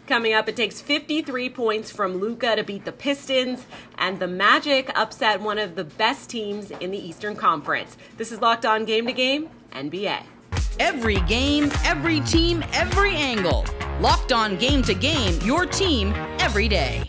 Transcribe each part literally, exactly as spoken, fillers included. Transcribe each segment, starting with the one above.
Coming up, it takes fifty-three points from Luka to beat the Pistons, and the Magic upset one of the best teams in the Eastern Conference. This is Locked On Game to Game, N B A. Every game, every team, every angle. Locked On Game to Game, your team every day.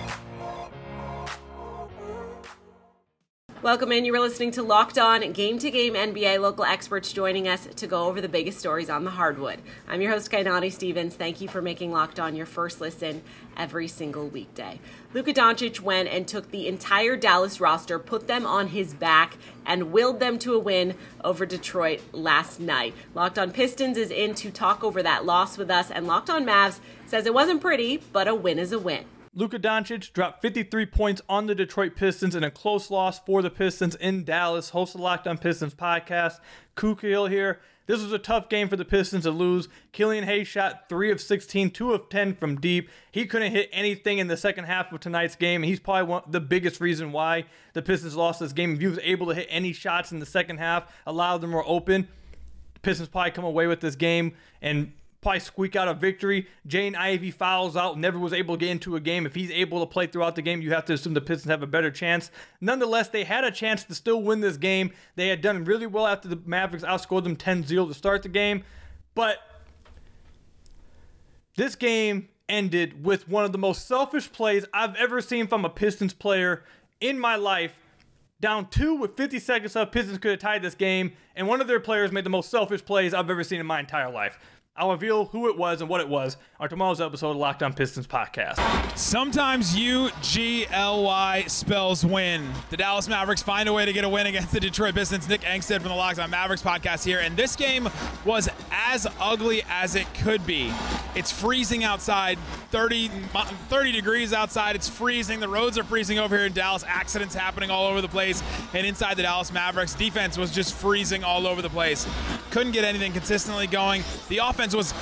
Welcome in. You were listening to Locked On Game to Game N B A. Local experts joining us to go over the biggest stories on the hardwood. I'm your host, Kainani Stevens. Thank you for making Locked On your first listen every single weekday. Luka Doncic went and took the entire Dallas roster, put them on his back, and willed them to a win over Detroit last night. Locked On Pistons is in to talk over that loss with us, and Locked On Mavs says it wasn't pretty, but a win is a win. Luka Doncic dropped fifty-three points on the Detroit Pistons in a close loss for the Pistons in Dallas. Host of the Locked On Pistons podcast, Kukiel here. This was a tough game for the Pistons to lose. Killian Hayes shot three of sixteen, two of ten from deep. He couldn't hit anything in the second half of tonight's game. He's probably one, the biggest reason why the Pistons lost this game. If he was able to hit any shots in the second half, a lot of them were open, the Pistons probably come away with this game and probably squeak out a victory. Jaden Ivey fouls out, never was able to get into a game. If he's able to play throughout the game, you have to assume the Pistons have a better chance. Nonetheless, they had a chance to still win this game. They had done really well after the Mavericks outscored them ten zero to start the game. But this game ended with one of the most selfish plays I've ever seen from a Pistons player in my life. Down two with fifty seconds left, Pistons could have tied this game, and one of their players made the most selfish plays I've ever seen in my entire life. I'll reveal who it was and what it was on tomorrow's episode of Locked On Pistons podcast. Sometimes U G L Y spells win. The Dallas Mavericks find a way to get a win against the Detroit Pistons. Nick Angstead from the Locked On Mavericks podcast here. And this game was as ugly as it could be. It's freezing outside, thirty, thirty degrees outside. It's freezing. The roads are freezing over here in Dallas. Accidents happening all over the place. And inside the Dallas Mavericks, defense was just freezing all over the place. Couldn't get anything consistently going. The offense was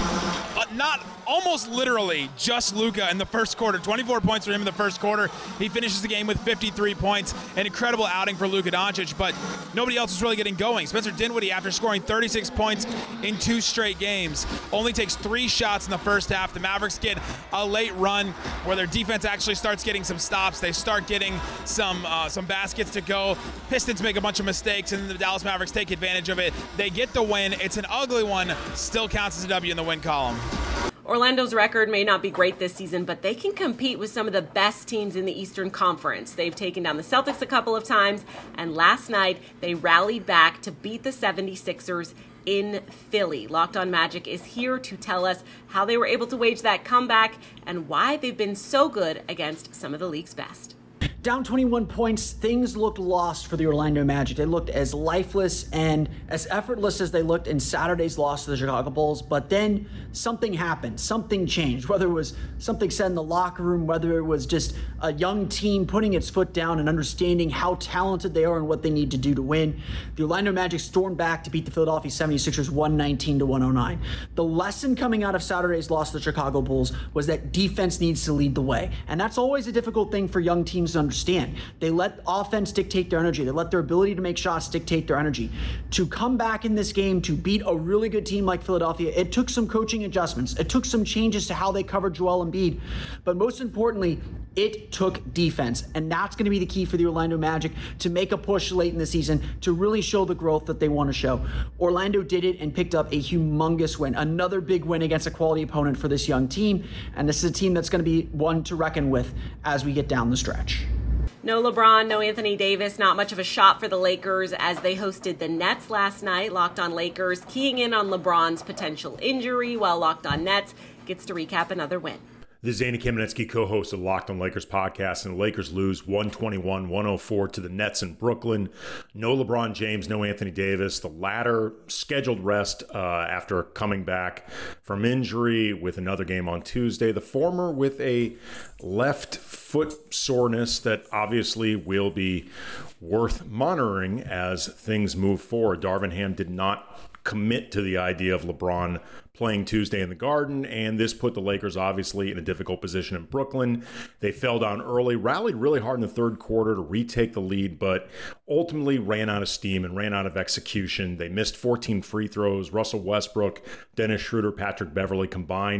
uh, not almost literally just Luka in the first quarter. twenty-four points for him in the first quarter. He finishes the game with fifty-three points. An incredible outing for Luka Doncic, but nobody else was really getting going. Spencer Dinwiddie, after scoring thirty-six points in two straight games, only takes three shots in the first half. The Mavericks get a late run where their defense actually starts getting some stops. They start getting some uh, some baskets to go. Pistons make a bunch of mistakes, and the Dallas Mavericks take advantage of it. They get the win. It's an ugly one. Still counts as a W in the win column. Orlando's record may not be great this season, but they can compete with some of the best teams in the Eastern Conference. They've taken down the Celtics a couple of times, and last night they rallied back to beat the seventy-sixers in Philly. Locked On Magic is here to tell us how they were able to wage that comeback and why they've been so good against some of the league's best. Down twenty-one points, things looked lost for the Orlando Magic. They looked as lifeless and as effortless as they looked in Saturday's loss to the Chicago Bulls, but then something happened. Something changed, whether it was something said in the locker room, whether it was just a young team putting its foot down and understanding how talented they are and what they need to do to win. The Orlando Magic stormed back to beat the Philadelphia seventy-sixers one nineteen to one oh nine. The lesson coming out of Saturday's loss to the Chicago Bulls was that defense needs to lead the way, and that's always a difficult thing for young teams to understand. They let offense dictate their energy. They let their ability to make shots dictate their energy. To come back in this game to beat a really good team like Philadelphia, it took some coaching adjustments. It took some changes to how they covered Joel Embiid. But most importantly, it took defense. And that's going to be the key for the Orlando Magic to make a push late in the season to really show the growth that they want to show. Orlando did it and picked up a humongous win. Another big win against a quality opponent for this young team. And this is a team that's going to be one to reckon with as we get down the stretch. No LeBron, no Anthony Davis, not much of a shot for the Lakers as they hosted the Nets last night. Locked On Lakers keying in on LeBron's potential injury, while Locked On Nets gets to recap another win. This is Andy Kamenetsky, co-host of Locked On Lakers podcast, and the Lakers lose one twenty-one one oh four to the Nets in Brooklyn. No LeBron James, no Anthony Davis. The latter scheduled rest uh, after coming back from injury with another game on Tuesday. The former with a left foot soreness that obviously will be worth monitoring as things move forward. Darvin Ham did not commit to the idea of LeBron playing Tuesday in the Garden, and this put the Lakers obviously in a difficult position in Brooklyn. They fell down early, rallied really hard in the third quarter to retake the lead, but ultimately ran out of steam and ran out of execution. They missed fourteen free throws. Russell Westbrook, Dennis Schroeder, Patrick Beverley combined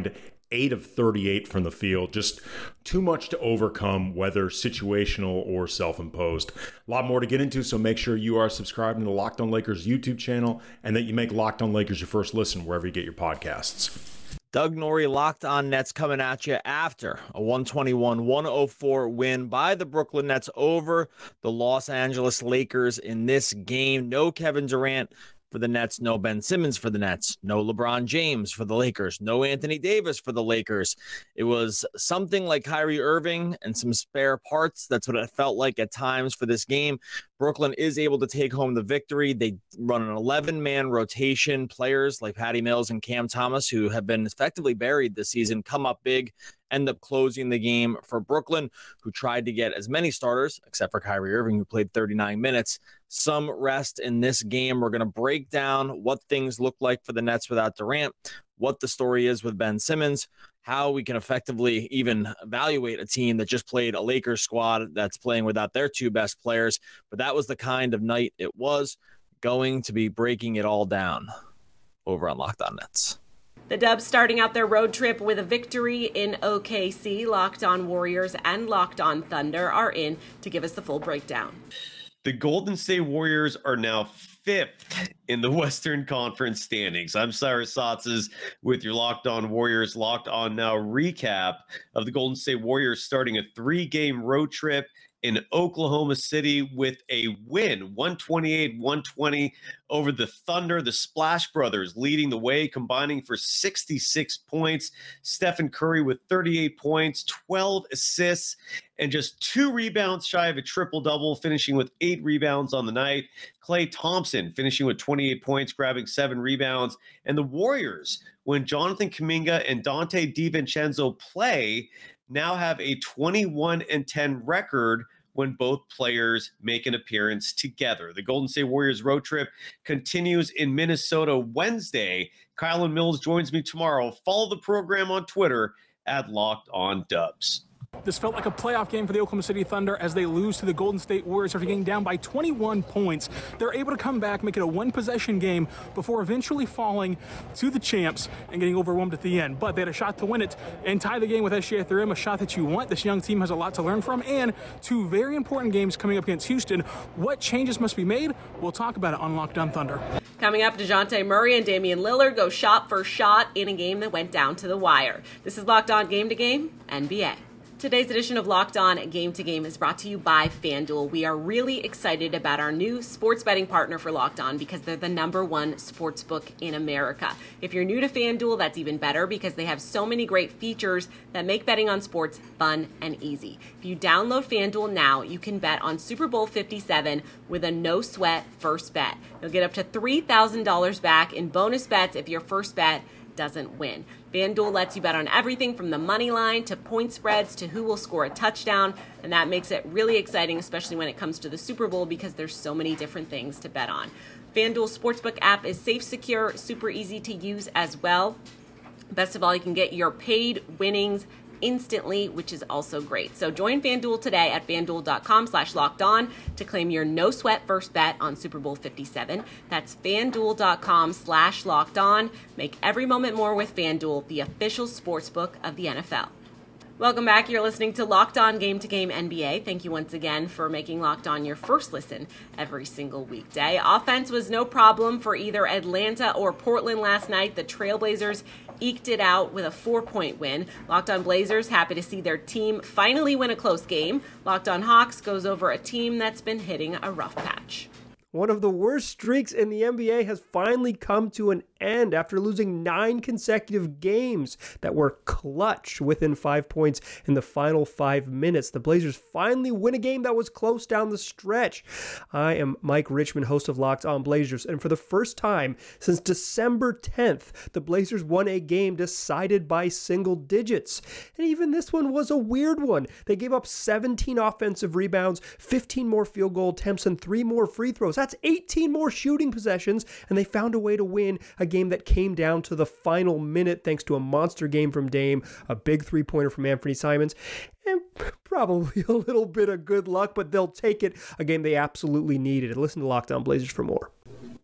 eight of thirty-eight from the field. Just too much to overcome, whether situational or self-imposed. A lot more to get into, so make sure you are subscribing to the Locked On Lakers YouTube channel and that you make Locked On Lakers your first listen wherever you get your podcasts. Doug Norrie, Locked On Nets, coming at you after a one twenty-one one oh four win by the Brooklyn Nets over the Los Angeles Lakers in this game. No Kevin Durant for the Nets, no Ben Simmons for the Nets, no LeBron James for the Lakers, no Anthony Davis for the Lakers. It was something like Kyrie Irving and some spare parts. That's what it felt like at times for this game. Brooklyn is able to take home the victory. They run an eleven-man rotation. Players like Patty Mills and Cam Thomas, who have been effectively buried this season, come up big, end up closing the game for Brooklyn, who tried to get as many starters, except for Kyrie Irving, who played thirty-nine minutes, some rest in this game. We're going to break down what things look like for the Nets without Durant, what the story is with Ben Simmons, how we can effectively even evaluate a team that just played a Lakers squad that's playing without their two best players. But that was the kind of night it was. Going to be breaking it all down over on Locked On Nets. The Dubs starting out their road trip with a victory in O K C. Locked On Warriors and Locked On Thunder are in to give us the full breakdown. The Golden State Warriors are now fifth in the Western Conference standings. I'm Cyrus Satsas with your Locked On Warriors Locked On Now recap of the Golden State Warriors starting a three-game road trip in Oklahoma City with a win, one twenty-eight one twenty over the Thunder. The Splash Brothers leading the way, combining for sixty-six points. Stephen Curry with thirty-eight points, twelve assists, and just two rebounds shy of a triple-double, finishing with eight rebounds on the night. Klay Thompson finishing with twenty-eight points, grabbing seven rebounds. And the Warriors, when Jonathan Kuminga and Dante DiVincenzo play, now have a twenty-one and ten record when both players make an appearance together. The Golden State Warriors road trip continues in Minnesota Wednesday. Kylan Mills joins me tomorrow. Follow the program on Twitter at Locked On Dubs. This felt like a playoff game for the Oklahoma City Thunder as they lose to the Golden State Warriors after getting down by twenty-one points. They're able to come back, make it a one-possession game before eventually falling to the champs and getting overwhelmed at the end. But they had a shot to win it and tie the game with S G A Thurim, a shot that you want. This young team has a lot to learn from, and two very important games coming up against Houston. What changes must be made? We'll talk about it on Locked On Thunder. Coming up, DeJounte Murray and Damian Lillard go shot for shot in a game that went down to the wire. This is Locked On Game to Game, N B A. Today's edition of Locked On Game to Game is brought to you by FanDuel. We are really excited about our new sports betting partner for Locked On because they're the number one sports book in America. If you're new to FanDuel, that's even better because they have so many great features that make betting on sports fun and easy. If you download FanDuel now, you can bet on Super Bowl fifty-seven with a no-sweat first bet. You'll get up to three thousand dollars back in bonus bets if your first bet doesn't win. FanDuel lets you bet on everything from the money line to point spreads to who will score a touchdown, and that makes it really exciting, especially when it comes to the Super Bowl because there's so many different things to bet on. FanDuel's Sportsbook app is safe, secure, super easy to use as well. Best of all, you can get your paid winnings instantly, which is also great. So join FanDuel today at FanDuel.com slash locked on to claim your no sweat first bet on Super Bowl fifty-seven. That's FanDuel.com slash locked on. Make every moment more with FanDuel, the official sportsbook of the N F L. Welcome back. You're listening to Locked On Game to Game N B A. Thank you once again for making Locked On your first listen every single weekday. Offense was no problem for either Atlanta or Portland last night. The Trailblazers eked it out with a four-point win. Locked On Blazers happy to see their team finally win a close game. Locked On Hawks goes over a team that's been hitting a rough patch. One of the worst streaks in the N B A has finally come to an end after losing nine consecutive games that were clutch within five points in the final five minutes. The Blazers finally win a game that was close down the stretch. I am Mike Richmond, host of Locked On Blazers, and for the first time since December tenth, the Blazers won a game decided by single digits. And even this one was a weird one. They gave up seventeen offensive rebounds, fifteen more field goal attempts, and three more free throws. That's eighteen more shooting possessions, and they found a way to win a game that came down to the final minute thanks to a monster game from Dame, a big three-pointer from Anthony Simons, and probably a little bit of good luck, but they'll take it, a game they absolutely needed. Listen to Locked On Blazers for more.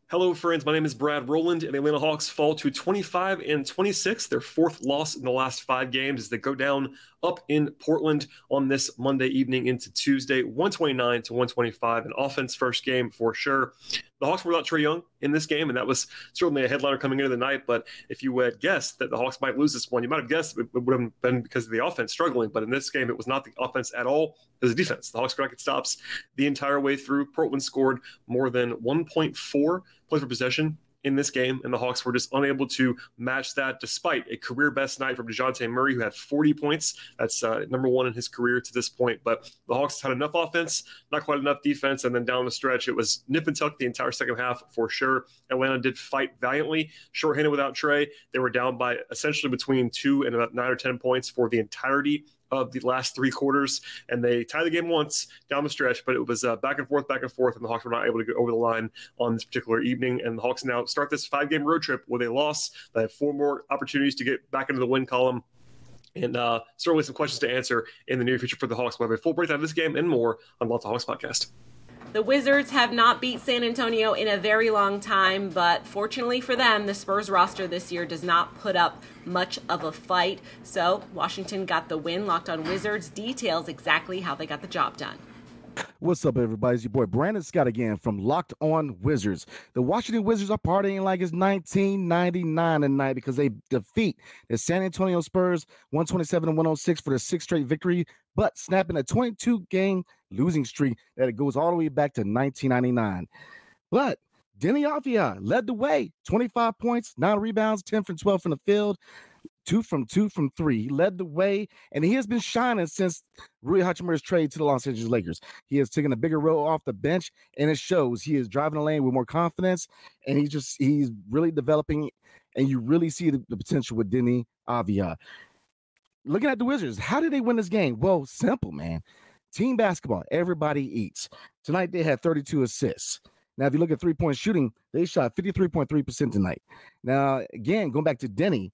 Hello, friends. My name is Brad Rowland, and the Atlanta Hawks fall to twenty-five and twenty-six, their fourth loss in the last five games as they go down up in Portland on this Monday evening into Tuesday, one twenty-nine to one twenty-five, an offense first game for sure. The Hawks were without Trae Young in this game, and that was certainly a headliner coming into the night. But if you had guessed that the Hawks might lose this one, you might have guessed it would have been because of the offense struggling. But in this game, it was not the offense at all. It was the defense. The Hawks could not get stops the entire way through. Portland scored more than one point four points per possession in this game, and the Hawks were just unable to match that despite a career-best night from DeJounte Murray, who had forty points. That's uh, number one in his career to this point. But the Hawks had enough offense, not quite enough defense, and then down the stretch, it was nip and tuck the entire second half for sure. Atlanta did fight valiantly, shorthanded without Trae. They were down by essentially between two and about nine or ten points for the entirety of the last three quarters, and they tied the game once down the stretch, but it was uh, back and forth, back and forth, and the Hawks were not able to get over the line on this particular evening, and the Hawks now start this five-game road trip with a loss. They have four more opportunities to get back into the win column, and uh, certainly some questions to answer in the near future for the Hawks. We'll have a full breakdown of this game and more on Locked On Hawks podcast. The Wizards have not beat San Antonio in a very long time, but fortunately for them, the Spurs roster this year does not put up much of a fight. So Washington got the win. Locked On Wizards details exactly how they got the job done. What's up, everybody? It's your boy Brandon Scott again from Locked On Wizards. The Washington Wizards are partying like it's nineteen ninety-nine tonight because they defeat the San Antonio Spurs one twenty-seven to one oh six for their sixth straight victory, but snapping a twenty-two game losing streak that it goes all the way back to nineteen ninety-nine. But Deni Avdija led the way, twenty-five points, nine rebounds, ten from twelve from the field, two from two from three. He led the way, and he has been shining since Rui Hachimura's trade to the Los Angeles Lakers. He has taken a bigger role off the bench, and it shows. He is driving the lane with more confidence, and he just he's really developing, and you really see the, the potential with Deni Avdija. Looking at the Wizards, how did they win this game? Well, simple, man. Team basketball, everybody eats. Tonight, they had thirty-two assists. Now, if you look at three-point shooting, they shot fifty-three point three percent tonight. Now, again, going back to Deni,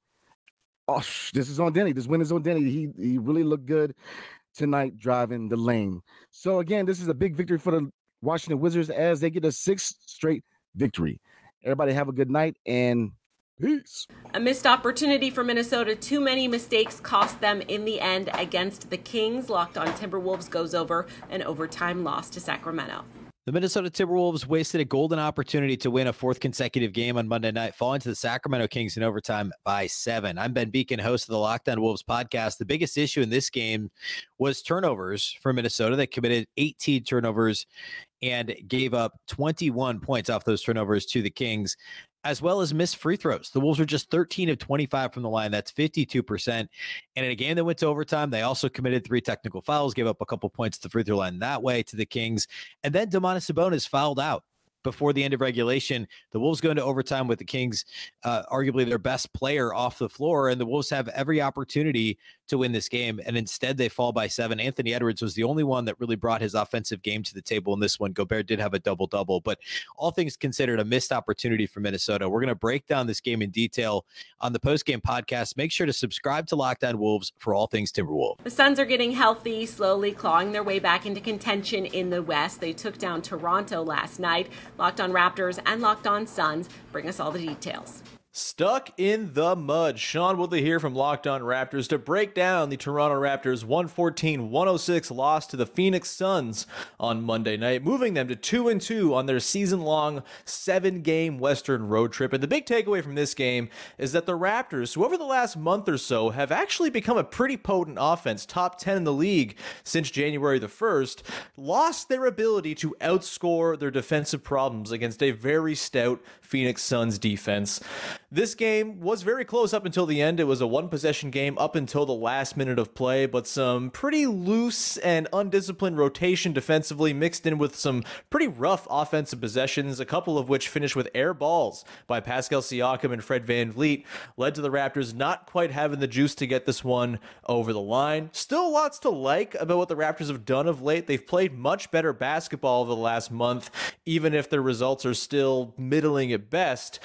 oh, this is on Deni. This win is on Deni. He, he really looked good tonight driving the lane. So, again, this is a big victory for the Washington Wizards as they get a sixth straight victory. Everybody have a good night, and peace. A missed opportunity for Minnesota. Too many mistakes cost them in the end against the Kings. Locked On Timberwolves goes over an overtime loss to Sacramento. The Minnesota Timberwolves wasted a golden opportunity to win a fourth consecutive game on Monday night, falling to the Sacramento Kings in overtime by seven. I'm Ben Beacon, host of the Locked On Wolves podcast. The biggest issue in this game was turnovers for Minnesota. They committed eighteen turnovers and gave up twenty-one points off those turnovers to the Kings, as well as missed free throws. The Wolves were just thirteen of twenty-five from the line. That's fifty-two percent. And in a game that went to overtime, they also committed three technical fouls, gave up a couple points at the free throw line that way to the Kings. And then Domantas Sabonis fouled out before the end of regulation. The Wolves go into overtime with the Kings, uh, arguably their best player off the floor, and the Wolves have every opportunity to win this game, and instead they fall by seven. Anthony Edwards was the only one that really brought his offensive game to the table in this one. Gobert did have a double-double, but all things considered, a missed opportunity for Minnesota. We're going to break down this game in detail on the post-game podcast. Make sure to subscribe to Locked On Wolves for all things Timberwolves. The Suns are getting healthy, slowly clawing their way back into contention in the West. They took down Toronto last night. Locked On Raptors and Locked On Suns bring us all the details. Stuck in the mud. Sean Woodley here from Locked On Raptors to break down the Toronto Raptors one fourteen one oh six loss to the Phoenix Suns on Monday night, moving them to two and two on their season-long seven-game Western road trip. And the big takeaway from this game is that the Raptors, who over the last month or so have actually become a pretty potent offense, top ten in the league since January the first, lost their ability to outscore their defensive problems against a very stout Phoenix Suns defense. This game was very close up until the end. It was a one-possession game up until the last minute of play, but some pretty loose and undisciplined rotation defensively mixed in with some pretty rough offensive possessions, a couple of which finished with air balls by Pascal Siakam and Fred VanVleet, led to the Raptors not quite having the juice to get this one over the line. Still lots to like about what the Raptors have done of late. They've played much better basketball over the last month, even if their results are still middling at best.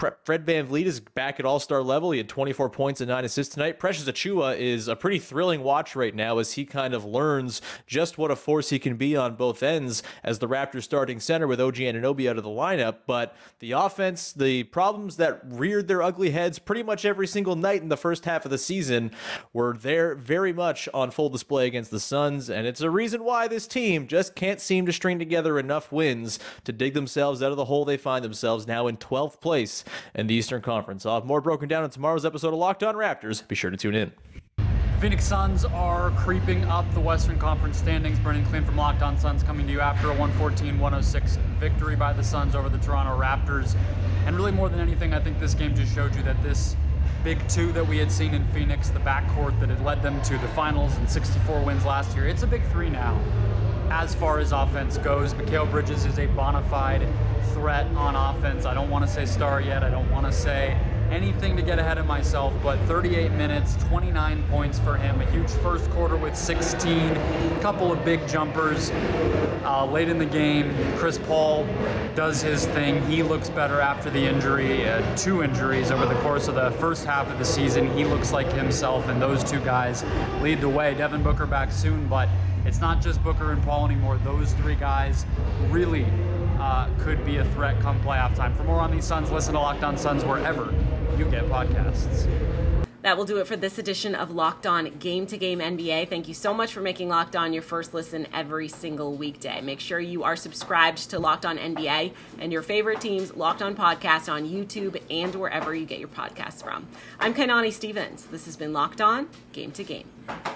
Fred VanVleet is back at all-star level. He had twenty-four points and nine assists tonight. Precious Achiuwa is a pretty thrilling watch right now as he kind of learns just what a force he can be on both ends as the Raptors starting center with O G Anunoby out of the lineup. But the offense, the problems that reared their ugly heads pretty much every single night in the first half of the season were there very much on full display against the Suns, and it's a reason why this team just can't seem to string together enough wins to dig themselves out of the hole they find themselves now in twelfth place in the Eastern Conference. I'll have more broken down in tomorrow's episode of Locked On Raptors. Be sure to tune in. Phoenix Suns are creeping up the Western Conference standings. Brendan Clean from Locked On Suns coming to you after a one fourteen one oh six victory by the Suns over the Toronto Raptors. And really more than anything, I think this game just showed you that this big two that we had seen in Phoenix, the backcourt that had led them to the finals and sixty-four wins last year, it's a big three now. As far as offense goes, Mikal Bridges is a bona fide threat on offense. I don't want to say star yet. I don't want to say anything to get ahead of myself, but thirty-eight minutes, twenty-nine points for him. A huge first quarter with sixteen, a couple of big jumpers. Uh, late in the game, Chris Paul does his thing. He looks better after the injury, uh, two injuries over the course of the first half of the season. He looks like himself, and those two guys lead the way. Devin Booker back soon, but it's not just Booker and Paul anymore. Those three guys really uh, could be a threat come playoff time. For more on these Suns, listen to Locked On Suns wherever you get podcasts. That will do it for this edition of Locked On Game to Game N B A. Thank you so much for making Locked On your first listen every single weekday. Make sure you are subscribed to Locked On N B A and your favorite team's Locked On podcast on YouTube and wherever you get your podcasts from. I'm Kainani Stevens. This has been Locked On Game to Game.